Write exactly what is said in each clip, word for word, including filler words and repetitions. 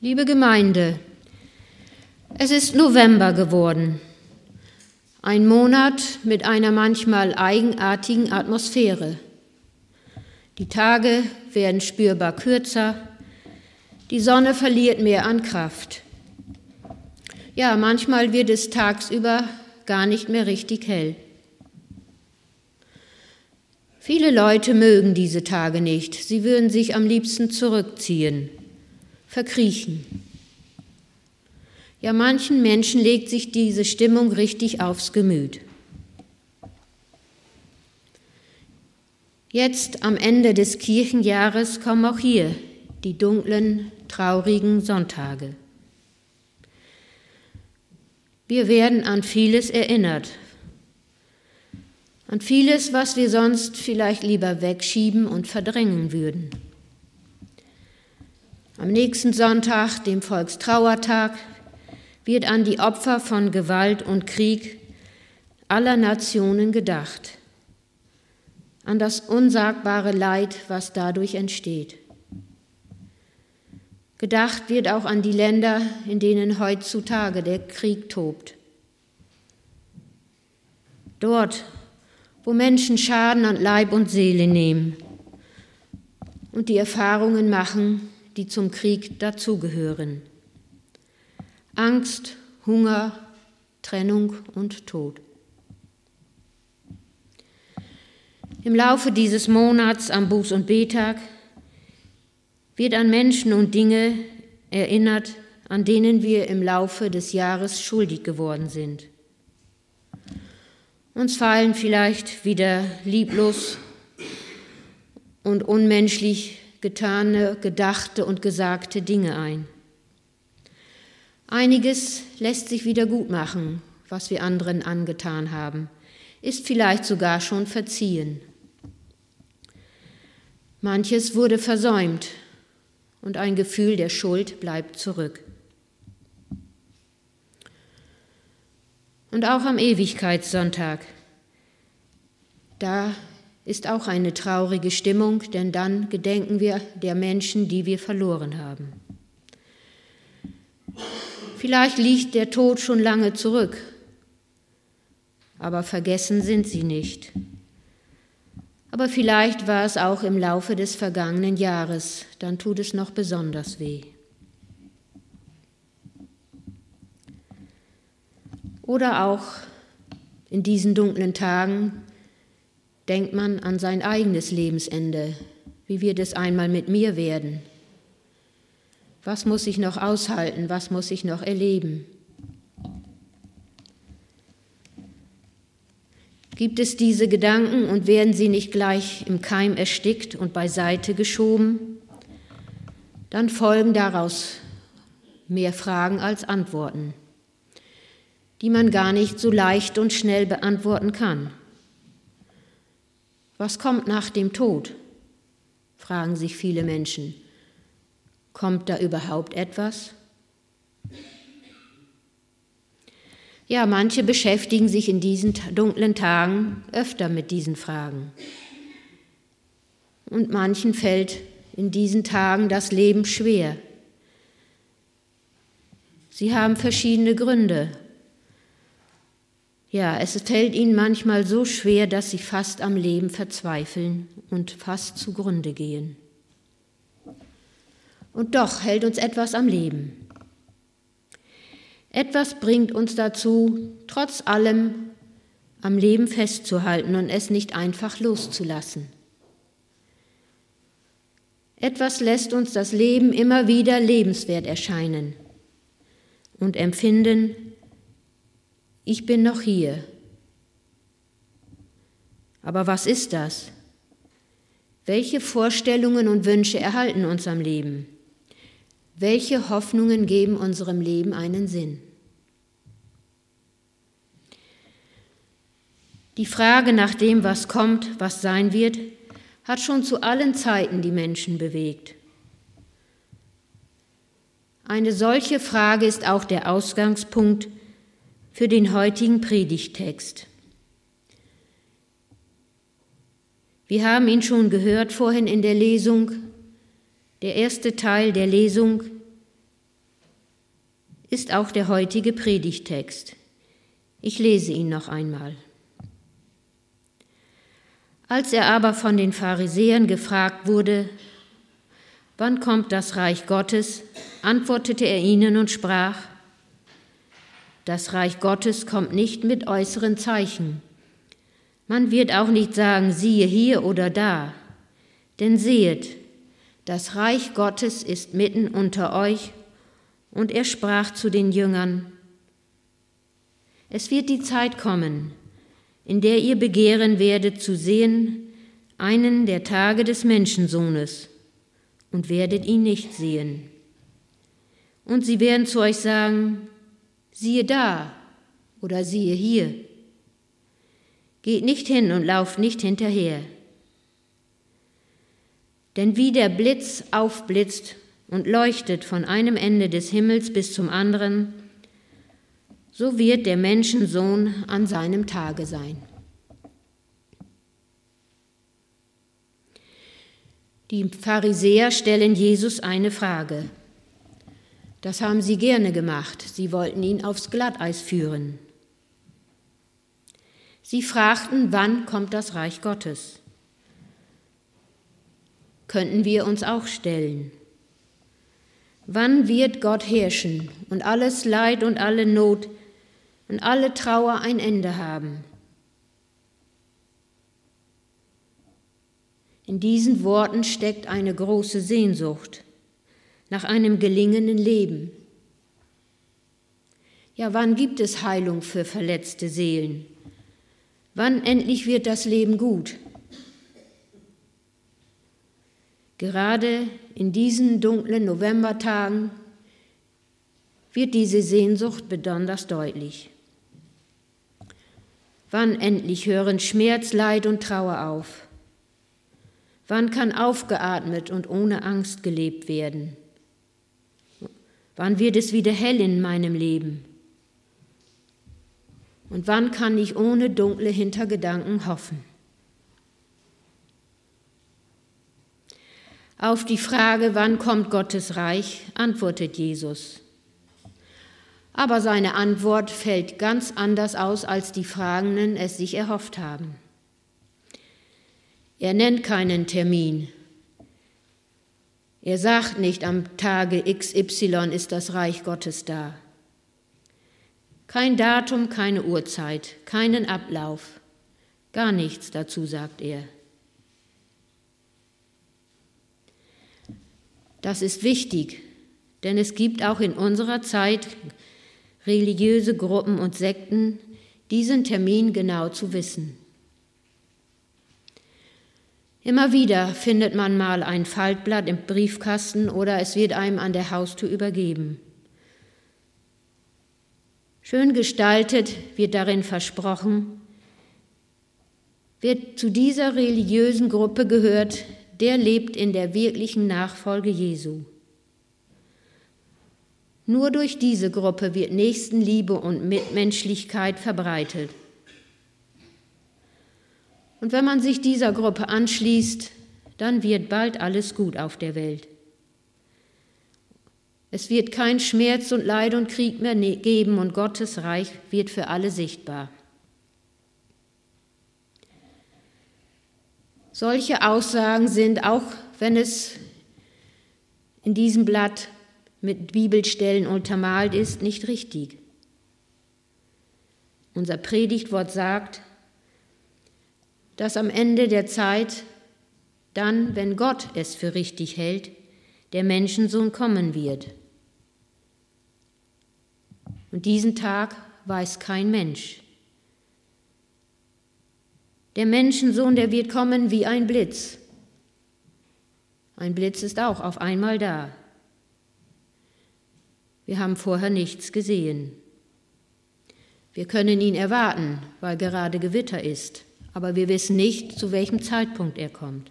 Liebe Gemeinde, es ist November geworden, ein Monat mit einer manchmal eigenartigen Atmosphäre. Die Tage werden spürbar kürzer, die Sonne verliert mehr an Kraft. Ja, manchmal wird es tagsüber gar nicht mehr richtig hell. Viele Leute mögen diese Tage nicht, sie würden sich am liebsten zurückziehen, verkriechen. Ja, manchen Menschen legt sich diese Stimmung richtig aufs Gemüt. Jetzt am Ende des Kirchenjahres kommen auch hier die dunklen, traurigen Sonntage. Wir werden an vieles erinnert, an vieles, was wir sonst vielleicht lieber wegschieben und verdrängen würden. Am nächsten Sonntag, dem Volkstrauertag, wird an die Opfer von Gewalt und Krieg aller Nationen gedacht, an das unsagbare Leid, was dadurch entsteht. Gedacht wird auch an die Länder, in denen heutzutage der Krieg tobt. Dort, wo Menschen Schaden an Leib und Seele nehmen und die Erfahrungen machen, die zum Krieg dazugehören. Angst, Hunger, Trennung und Tod. Im Laufe dieses Monats am Buß- und Bettag wird an Menschen und Dinge erinnert, an denen wir im Laufe des Jahres schuldig geworden sind. Uns fallen vielleicht wieder lieblos und unmenschlich getane, gedachte und gesagte Dinge ein. Einiges lässt sich wieder gut machen, was wir anderen angetan haben, ist vielleicht sogar schon verziehen. Manches wurde versäumt und ein Gefühl der Schuld bleibt zurück. Und auch am Ewigkeitssonntag, da ist auch eine traurige Stimmung, denn dann gedenken wir der Menschen, die wir verloren haben. Vielleicht liegt der Tod schon lange zurück, aber vergessen sind sie nicht. Aber vielleicht war es auch im Laufe des vergangenen Jahres, dann tut es noch besonders weh. Oder auch in diesen dunklen Tagen denkt man an sein eigenes Lebensende. Wie wird es einmal mit mir werden? Was muss ich noch aushalten? Was muss ich noch erleben? Gibt es diese Gedanken und werden sie nicht gleich im Keim erstickt und beiseite geschoben? Dann folgen daraus mehr Fragen als Antworten, die man gar nicht so leicht und schnell beantworten kann. Was kommt nach dem Tod? Fragen sich viele Menschen. Kommt da überhaupt etwas? Ja, manche beschäftigen sich in diesen dunklen Tagen öfter mit diesen Fragen. Und manchen fällt in diesen Tagen das Leben schwer. Sie haben verschiedene Gründe. Ja, es fällt ihnen manchmal so schwer, dass sie fast am Leben verzweifeln und fast zugrunde gehen. Und doch hält uns etwas am Leben. Etwas bringt uns dazu, trotz allem am Leben festzuhalten und es nicht einfach loszulassen. Etwas lässt uns das Leben immer wieder lebenswert erscheinen und empfinden, ich bin noch hier. Aber was ist das? Welche Vorstellungen und Wünsche erhalten uns am Leben? Welche Hoffnungen geben unserem Leben einen Sinn? Die Frage nach dem, was kommt, was sein wird, hat schon zu allen Zeiten die Menschen bewegt. Eine solche Frage ist auch der Ausgangspunkt für den heutigen Predigttext. Wir haben ihn schon gehört vorhin in der Lesung. Der erste Teil der Lesung ist auch der heutige Predigttext. Ich lese ihn noch einmal. Als er aber von den Pharisäern gefragt wurde, wann kommt das Reich Gottes, antwortete er ihnen und sprach, das Reich Gottes kommt nicht mit äußeren Zeichen. Man wird auch nicht sagen, siehe hier oder da, denn sehet, das Reich Gottes ist mitten unter euch. Und er sprach zu den Jüngern, es wird die Zeit kommen, in der ihr begehren werdet zu sehen, einen der Tage des Menschensohnes, und werdet ihn nicht sehen. Und sie werden zu euch sagen, siehe da oder siehe hier. Geht nicht hin und lauft nicht hinterher. Denn wie der Blitz aufblitzt und leuchtet von einem Ende des Himmels bis zum anderen, so wird der Menschensohn an seinem Tage sein. Die Pharisäer stellen Jesus eine Frage. Das haben sie gerne gemacht. Sie wollten ihn aufs Glatteis führen. Sie fragten, wann kommt das Reich Gottes? Könnten wir uns auch stellen. Wann wird Gott herrschen und alles Leid und alle Not und alle Trauer ein Ende haben? In diesen Worten steckt eine große Sehnsucht nach einem gelingenden Leben. Ja, wann gibt es Heilung für verletzte Seelen? Wann endlich wird das Leben gut? Gerade in diesen dunklen Novembertagen wird diese Sehnsucht besonders deutlich. Wann endlich hören Schmerz, Leid und Trauer auf? Wann kann aufgeatmet und ohne Angst gelebt werden? Wann wird es wieder hell in meinem Leben? Und wann kann ich ohne dunkle Hintergedanken hoffen? Auf die Frage, wann kommt Gottes Reich, antwortet Jesus. Aber seine Antwort fällt ganz anders aus, als die Fragenden es sich erhofft haben. Er nennt keinen Termin. Er sagt nicht, am Tage X Y ist das Reich Gottes da. Kein Datum, keine Uhrzeit, keinen Ablauf, gar nichts dazu sagt er. Das ist wichtig, denn es gibt auch in unserer Zeit religiöse Gruppen und Sekten, diesen Termin genau zu wissen. Immer wieder findet man mal ein Faltblatt im Briefkasten oder es wird einem an der Haustür übergeben. Schön gestaltet wird darin versprochen, wer zu dieser religiösen Gruppe gehört, der lebt in der wirklichen Nachfolge Jesu. Nur durch diese Gruppe wird Nächstenliebe und Mitmenschlichkeit verbreitet. Und wenn man sich dieser Gruppe anschließt, dann wird bald alles gut auf der Welt. Es wird kein Schmerz und Leid und Krieg mehr geben und Gottes Reich wird für alle sichtbar. Solche Aussagen sind, auch wenn es in diesem Blatt mit Bibelstellen untermalt ist, nicht richtig. Unser Predigtwort sagt, dass am Ende der Zeit, dann, wenn Gott es für richtig hält, der Menschensohn kommen wird. Und diesen Tag weiß kein Mensch. Der Menschensohn, der wird kommen wie ein Blitz. Ein Blitz ist auch auf einmal da. Wir haben vorher nichts gesehen. Wir können ihn erwarten, weil gerade Gewitter ist, aber wir wissen nicht, zu welchem Zeitpunkt er kommt.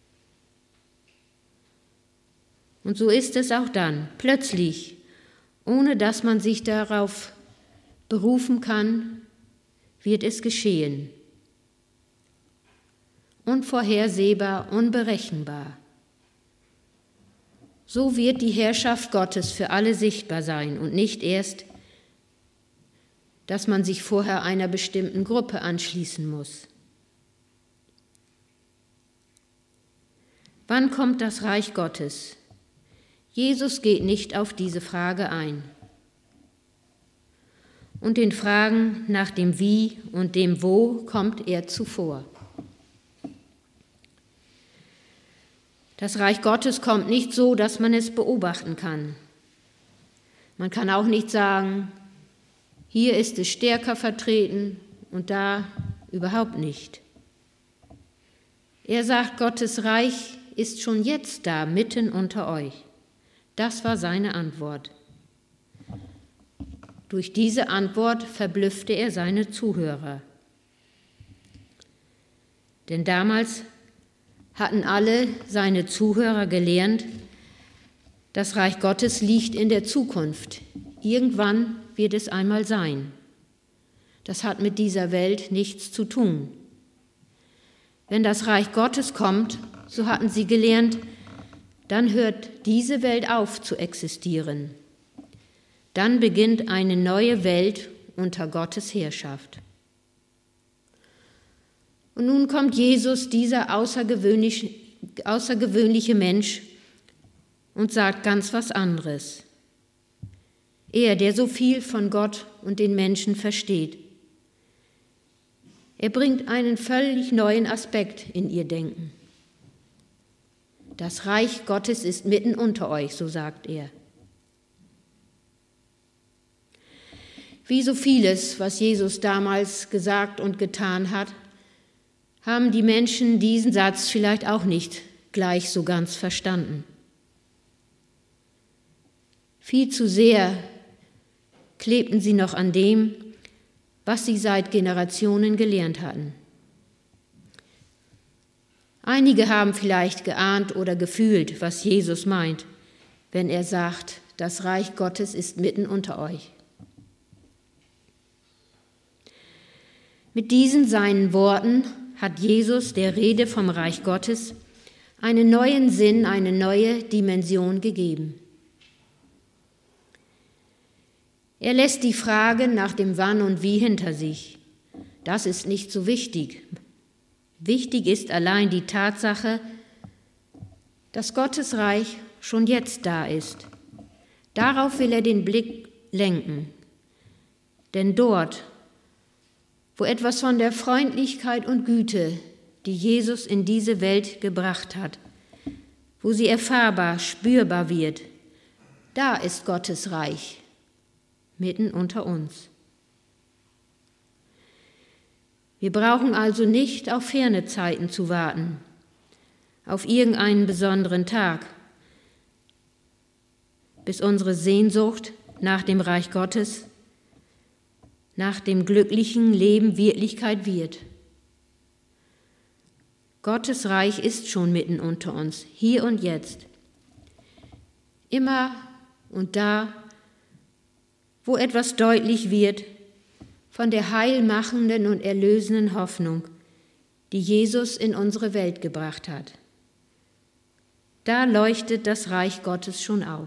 Und so ist es auch dann, plötzlich, ohne dass man sich darauf berufen kann, wird es geschehen. Unvorhersehbar, unberechenbar. So wird die Herrschaft Gottes für alle sichtbar sein und nicht erst, dass man sich vorher einer bestimmten Gruppe anschließen muss. Wann kommt das Reich Gottes? Jesus geht nicht auf diese Frage ein. Und den Fragen nach dem Wie und dem Wo kommt er zuvor. Das Reich Gottes kommt nicht so, dass man es beobachten kann. Man kann auch nicht sagen, hier ist es stärker vertreten und da überhaupt nicht. Er sagt, Gottes Reich ist schon jetzt da, mitten unter euch. Das war seine Antwort. Durch diese Antwort verblüffte er seine Zuhörer. Denn damals hatten alle seine Zuhörer gelernt, das Reich Gottes liegt in der Zukunft. Irgendwann wird es einmal sein. Das hat mit dieser Welt nichts zu tun. Wenn das Reich Gottes kommt, so hatten sie gelernt, dann hört diese Welt auf zu existieren. Dann beginnt eine neue Welt unter Gottes Herrschaft. Und nun kommt Jesus, dieser außergewöhnliche, außergewöhnliche Mensch, und sagt ganz was anderes. Er, der so viel von Gott und den Menschen versteht. Er bringt einen völlig neuen Aspekt in ihr Denken. Das Reich Gottes ist mitten unter euch, so sagt er. Wie so vieles, was Jesus damals gesagt und getan hat, haben die Menschen diesen Satz vielleicht auch nicht gleich so ganz verstanden. Viel zu sehr klebten sie noch an dem, was sie seit Generationen gelernt hatten. Einige haben vielleicht geahnt oder gefühlt, was Jesus meint, wenn er sagt, das Reich Gottes ist mitten unter euch. Mit diesen seinen Worten hat Jesus der Rede vom Reich Gottes einen neuen Sinn, eine neue Dimension gegeben. Er lässt die Frage nach dem Wann und Wie hinter sich. Das ist nicht so wichtig. Wichtig ist allein die Tatsache, dass Gottes Reich schon jetzt da ist. Darauf will er den Blick lenken. Denn dort, wo etwas von der Freundlichkeit und Güte, die Jesus in diese Welt gebracht hat, wo sie erfahrbar, spürbar wird, da ist Gottes Reich, mitten unter uns. Wir brauchen also nicht auf ferne Zeiten zu warten, auf irgendeinen besonderen Tag, bis unsere Sehnsucht nach dem Reich Gottes, nach dem glücklichen Leben Wirklichkeit wird. Gottes Reich ist schon mitten unter uns, hier und jetzt. Immer und da, wo etwas deutlich wird von der heilmachenden und erlösenden Hoffnung, die Jesus in unsere Welt gebracht hat. Da leuchtet das Reich Gottes schon auf.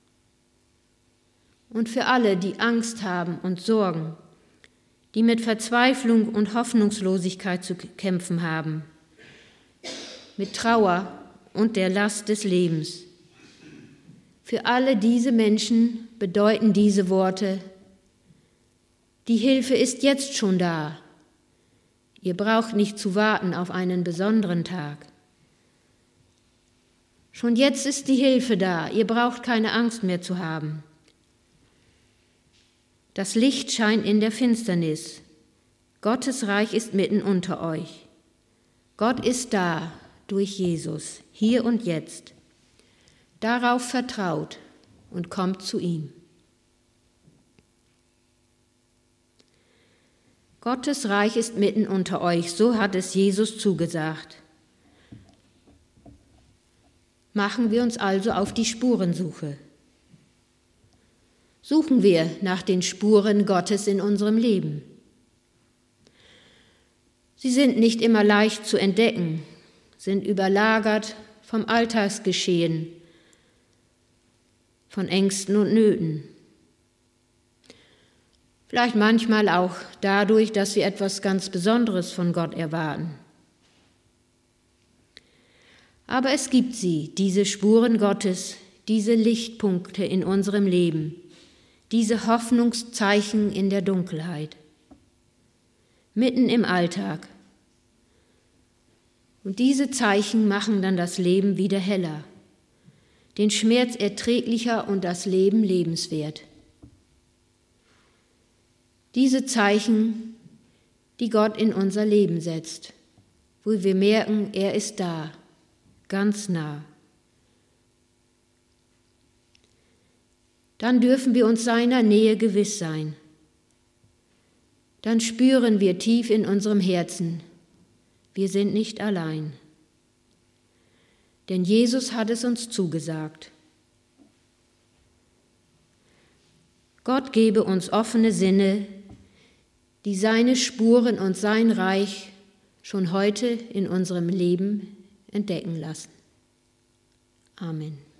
Und für alle, die Angst haben und Sorgen, die mit Verzweiflung und Hoffnungslosigkeit zu kämpfen haben, mit Trauer und der Last des Lebens. Für alle diese Menschen bedeuten diese Worte, die Hilfe ist jetzt schon da. Ihr braucht nicht zu warten auf einen besonderen Tag. Schon jetzt ist die Hilfe da, ihr braucht keine Angst mehr zu haben. Das Licht scheint in der Finsternis. Gottes Reich ist mitten unter euch. Gott ist da durch Jesus, hier und jetzt. Darauf vertraut und kommt zu ihm. Gottes Reich ist mitten unter euch, so hat es Jesus zugesagt. Machen wir uns also auf die Spurensuche. Suchen wir nach den Spuren Gottes in unserem Leben. Sie sind nicht immer leicht zu entdecken, sind überlagert vom Alltagsgeschehen, von Ängsten und Nöten. Vielleicht manchmal auch dadurch, dass wir etwas ganz Besonderes von Gott erwarten. Aber es gibt sie, diese Spuren Gottes, diese Lichtpunkte in unserem Leben, diese Hoffnungszeichen in der Dunkelheit, mitten im Alltag. Und diese Zeichen machen dann das Leben wieder heller, den Schmerz erträglicher und das Leben lebenswert. Diese Zeichen, die Gott in unser Leben setzt, wo wir merken, er ist da, ganz nah. Dann dürfen wir uns seiner Nähe gewiss sein. Dann spüren wir tief in unserem Herzen, wir sind nicht allein. Denn Jesus hat es uns zugesagt. Gott gebe uns offene Sinne, die seine Spuren und sein Reich schon heute in unserem Leben entdecken lassen. Amen.